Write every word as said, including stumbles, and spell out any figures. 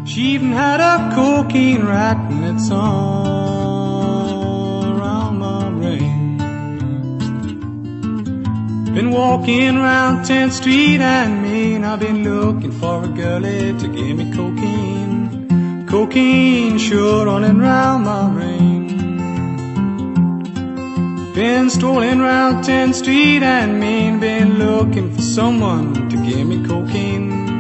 She even had a cocaine writing its all around my brain. Been walking around tenth Street and Main. I've been looking for a girlie to give me cocaine. Cocaine sure running round my brain. Been strolling round tenth Street and Main. Been looking for someone to give me cocaine.